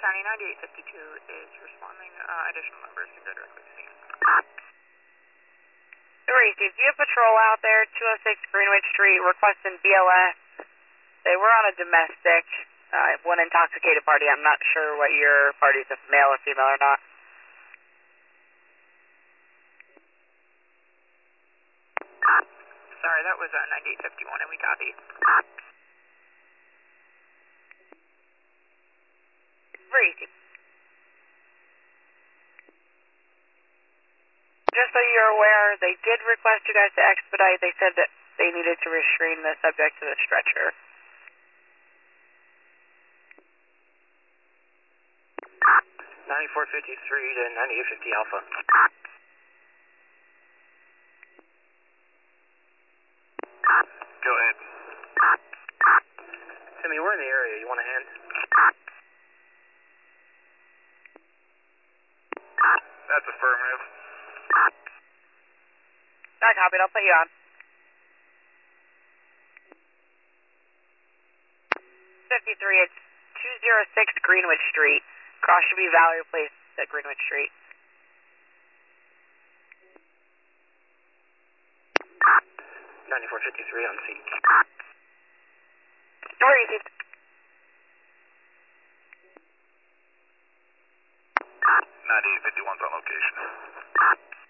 County 9852 is responding. Additional members can go directly to scene. 3, do you have patrol out there, 206 Greenwich Street, requesting BLS? They were on a domestic, one intoxicated party. I'm not sure what your party is, if male or female or not. Sorry, that was 9851 and we copy. Very easy. Just so you're aware, they did request you guys to expedite. They said that they needed to restrain the subject to the stretcher. .9453 to 9850 Alpha. Go ahead. Timmy, we're in the area. You want a hand? That's affirmative. I copied. I'll put you on. 53, it's 206 Greenwich Street. Cross should be Valerie Place at Greenwich Street. .9453 on scene. Where is it? 9851's on location.